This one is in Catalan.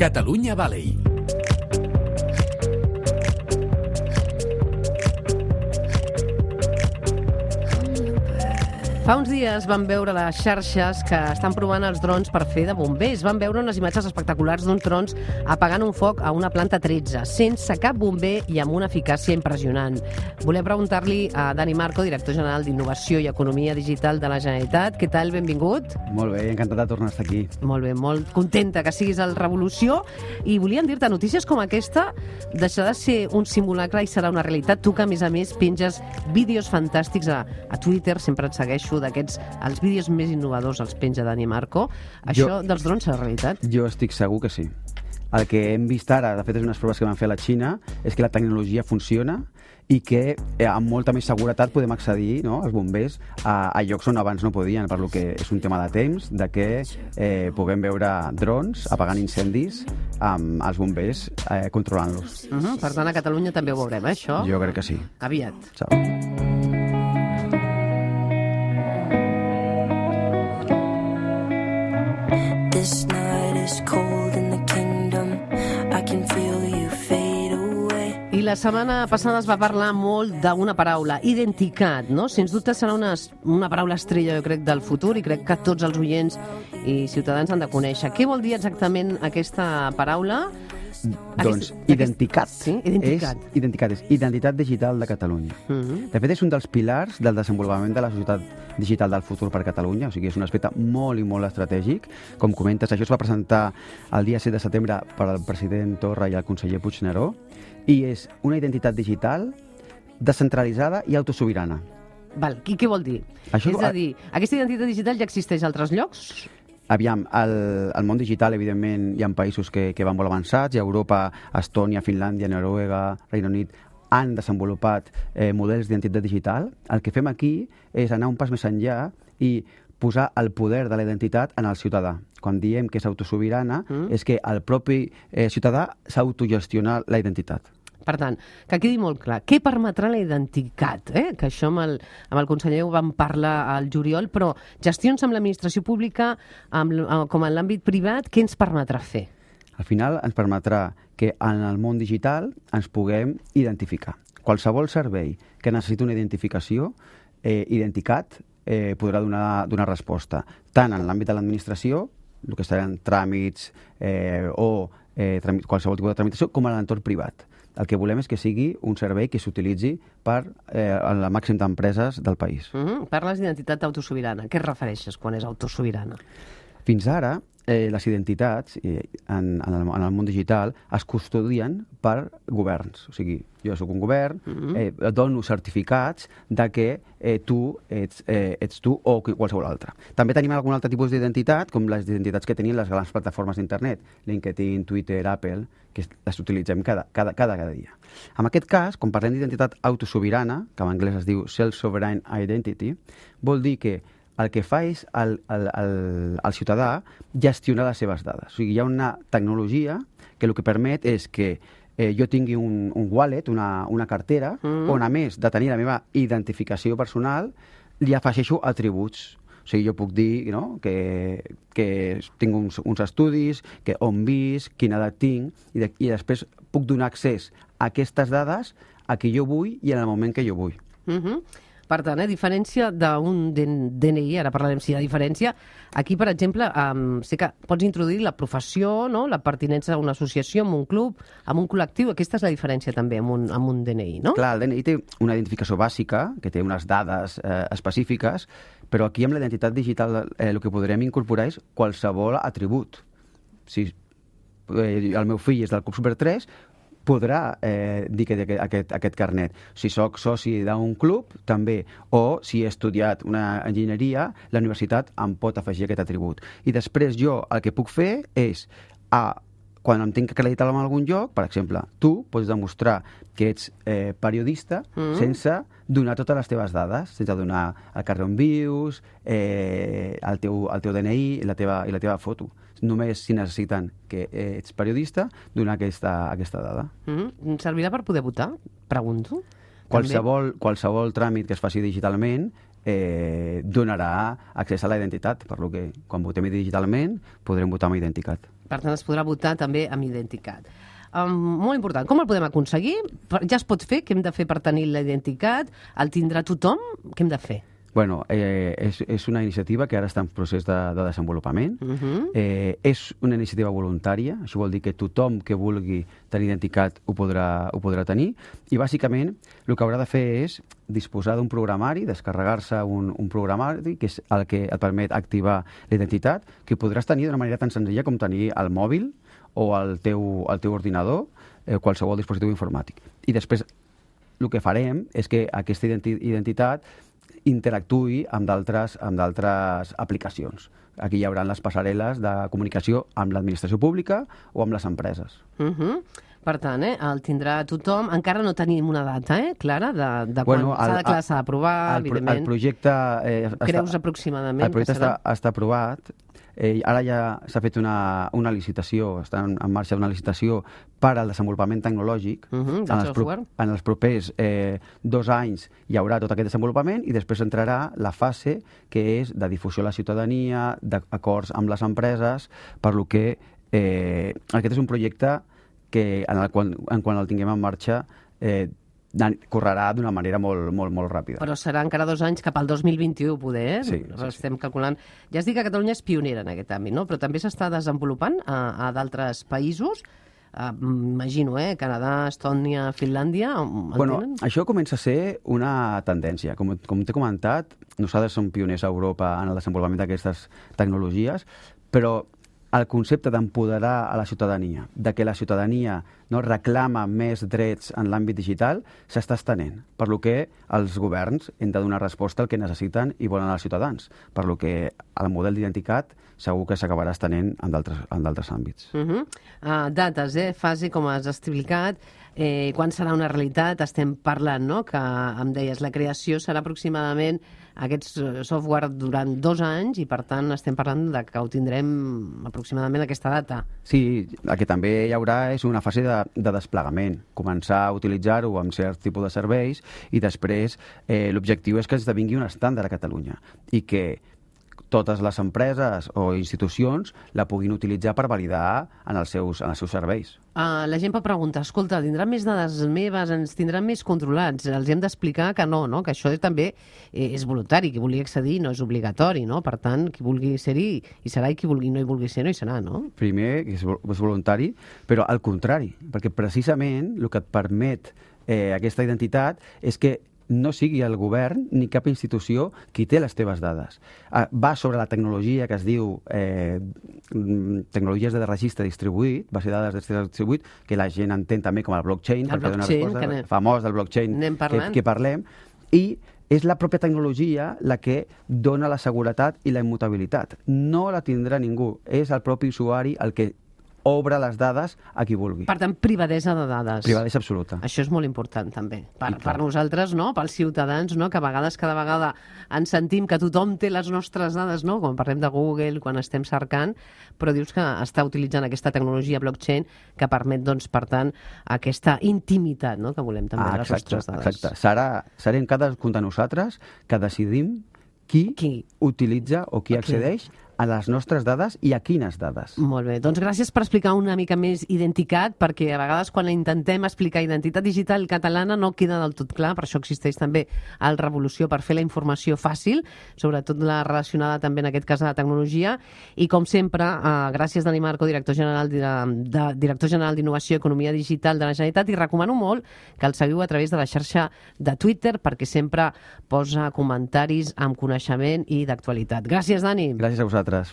Catalunya Valley. Fa uns dies vam veure les xarxes que estan provant els drons per fer de bombers. Vam veure unes imatges espectaculars d'uns drons apagant un foc a una planta 13, sense cap bomber i amb una eficàcia impressionant. Volem preguntar-li a Dani Marco, director general d'Innovació i Economia Digital de la Generalitat. Què tal? Benvingut. Molt bé, encantat de tornar a estar aquí. Molt bé, molt contenta que siguis al Revolució. I volíem dir-te, notícies com aquesta deixarà de ser un simulacre i serà una realitat. Tu que, a més, penges vídeos fantàstics a Twitter, sempre et segueixo d'aquests, els vídeos més innovadors els penja Dani Marco. Això dels drons serà realitat? Jo estic segur que sí. El que hem vist ara, de fet és unes proves que van fer a la Xina, és que la tecnologia funciona i que amb molta més seguretat podem accedir, no, els bombers a llocs on abans no podien, per lo que és un tema de temps, de que puguem veure drons apagant incendis amb els bombers controlant-los. Per tant, a Catalunya també ho veurem, això? Jo crec que sí. Aviat. This night is cold in the kingdom. I can feel you fade away. I la setmana passada es va parlar molt d'una paraula, identicat, no? Sens dubte serà una paraula estrella, jo crec, del futur, i crec que tots els oients i ciutadans han de conèixer. Què vol dir exactament aquesta paraula? Doncs identicat. Sí? Identicat. És identitat digital de Catalunya. De fet, és un dels pilars del desenvolupament de la societat digital del futur per Catalunya, o sigui, és un aspecte molt i molt estratègic. Com comentes, això es va presentar el dia 7 de setembre per al president Torra i el conseller Puigneró, i és una identitat digital descentralitzada i autosobirana. Val, què vol dir? És a dir, aquesta identitat digital ja existeix a altres llocs? Aviam, al món digital, evidentment, hi ha països que van molt avançats, i a Europa, Estònia, Finlàndia, Noruega, Regne Unit, han desenvolupat models d'identitat digital. El que fem aquí és anar un pas més enllà i posar el poder de la identitat en el ciutadà. Quan diem que és autosobirana, és que el propi ciutadà s'autogestiona la identitat. Per tant, que quedi molt clar, què permetrà la identitat? Que això amb el conseller ho vam parlar al juliol, però gestions amb l'administració pública, com en l'àmbit privat, què ens permetrà fer? Al final ens permetrà que en el món digital ens puguem identificar. Qualsevol servei que necessiti una identificació, Identicat podrà donar resposta, tant en l'àmbit de l'administració, el que seran tràmits o qualsevol tipus de tramitació, com en l'entorn privat. El que volem és que sigui un servei que s'utilitzi per el màxim d'empreses del país. Parles d'identitat autosobirana. Què et refereixes quan és autosobirana? Fins ara, les identitats en el món digital es custodien per governs. O sigui, jo soc un govern, dono certificats de que tu ets tu o qualsevol altre. També tenim algun altre tipus d'identitat, com les identitats que tenien les grans plataformes d'internet, LinkedIn, Twitter, Apple, que les utilitzem cada dia. En aquest cas, quan parlem d'identitat autosobirana, que en anglès es diu Self-Sovereign Identity, vol dir que el que fa és el ciutadà gestionar les seves dades. O sigui, hi ha una tecnologia que el que permet és que jo tingui un wallet, una cartera, on a més de tenir la meva identificació personal, li afegeixo atributs. O sigui, jo puc dir, no, que tinc uns estudis, on visc, quina edat tinc, i després puc donar accés a aquestes dades a qui jo vull i en el moment que jo vull. Per tant, a diferència d'un DNI, ara parlarem si hi ha diferència, aquí, per exemple, sé que pots introduir la professió, no? La pertinença a una associació, a un club, a un col·lectiu. Aquesta és la diferència també amb un DNI, no? Clar, el DNI té una identificació bàsica, que té unes dades específiques, però aquí amb la identitat digital el que podrem incorporar és qualsevol atribut. Si el meu fill és del Club Super 3, podrà dir que té aquest carnet. Si sóc soci d'un club, també. O si he estudiat una enginyeria, la universitat em pot afegir aquest atribut. I després jo el que puc fer és, quan em tinc que acreditar en algun lloc, per exemple, tu pots demostrar que ets periodista sense donar totes les teves dades, sense donar el carrer on vius, el teu DNI i la teva foto. Només si necessiten que ets periodista, donar aquesta dada. Servirà per poder votar? Pregunto. Qualsevol tràmit que es faci digitalment donarà accés a la identitat, per lo que quan votem digitalment podrem votar amb Identicat. Per tant, es podrà votar també amb Identicat. Molt important. Com el podem aconseguir? Ja es pot fer? Què hem de fer per tenir la Identicat? El tindrà tothom? Què hem de fer? Bueno, és una iniciativa que ara està en procés de desenvolupament. És una iniciativa voluntària, això vol dir que tothom que vulgui tenir Identicat ho podrà tenir, i bàsicament el que haurà de fer és disposar d'un programari, descarregar-se un programari que és el que et permet activar la identitat, que podràs tenir d'una manera tan senzilla com tenir el mòbil o el teu ordinador, qualsevol dispositiu informàtic. I després el que farem és que aquesta identitat interactuï amb d'altres aplicacions. Aquí hi haurà les passarel·les de comunicació amb l'administració pública o amb les empreses. Per tant, el tindrà tothom. Encara no tenim una data, clara, de quan s'ha d'aprovar, evidentment. El projecte... Creus aproximadament? El projecte està aprovat. Ara ja s'ha fet una licitació, està en marxa una licitació per al desenvolupament tecnològic. En els propers 2 anys hi haurà tot aquest desenvolupament i després entrarà la fase que és de difusió a la ciutadania, d'acords amb les empreses, per lo que aquest és un projecte que quan el tinguem en marxa correrà d'una manera molt ràpida. Però serà encara 2 anys cap al 2021, poder, Sí. Estem calculant. Ja es diu que Catalunya és pionera en aquest àmbit, no? Però també s'està desenvolupant a d'altres països, imagino, Canadà, Estònia, Finlàndia, Bueno, això comença a ser una tendència. Com t'he comentat, nosaltres som pioners a Europa en el desenvolupament d'aquestes tecnologies, però el concepte d'empoderar a la ciutadania, de que la ciutadania reclama més drets en l'àmbit digital, s'està estenent. Per lo que els governs hem de donar resposta al que necessiten i volen els ciutadans. Per lo que el model d'identitat segur que s'acabarà estenent en d'altres àmbits. Dates, fase, com has explicat, quan serà una realitat? Estem parlant, no?, que em deies, la creació serà aproximadament aquest software durant 2 anys i, per tant, estem parlant de que ho tindrem aproximadament aquesta data. Sí, el que també hi haurà és una fase de desplegament, començar a utilitzar-ho amb cert tipus de serveis i després l'objectiu és que esdevingui un estàndard a Catalunya i que totes les empreses o institucions la puguin utilitzar per validar en els seus serveis. La gent pot preguntar, escolta, tindran més dades meves, ens tindran més controlats? Els hem d'explicar que no, que això també és voluntari, qui vulgui accedir no és obligatori, no? Per tant, qui vulgui ser-hi hi serà i qui no hi vulgui ser no hi serà, no? Primer, és voluntari, però al contrari, perquè precisament el que et permet aquesta identitat és que no sigui el govern ni cap institució qui té les teves dades. Va sobre la tecnologia que es diu tecnologies de registre distribuït, base de dades de registre distribuït, que la gent entén també com el blockchain, perquè dona resposta famós del blockchain que parlem, i és la pròpia tecnologia la que dona la seguretat i la immutabilitat. No la tindrà ningú, és el propi usuari el que obre les dades a qui vulgui. Per tant, privadesa de dades. Privadesa absoluta. Això és molt important, també. Per nosaltres, no? Pels ciutadans, no? Que a vegades, cada vegada ens sentim que tothom té les nostres dades, no? Quan parlem de Google, quan estem cercant, però dius que està utilitzant aquesta tecnologia blockchain que permet, doncs, per tant, aquesta intimitat, no? Que volem també de les nostres dades. Exacte. Serem cadascun de nosaltres que decidim qui utilitza o qui accedeix a les nostres dades i a quines dades. Molt bé. Doncs gràcies per explicar una mica més Identicat, perquè a vegades quan intentem explicar identitat digital catalana no queda del tot clar, per això existeix també el Revolució, per fer la informació fàcil, sobretot la relacionada també en aquest cas a la tecnologia, i com sempre, gràcies Dani Marco, director general d'Innovació i Economia Digital de la Generalitat, i recomano molt que el seguiu a través de la xarxa de Twitter, perquè sempre posa comentaris amb coneixement i d'actualitat. Gràcies, Dani. Gràcies a vosaltres.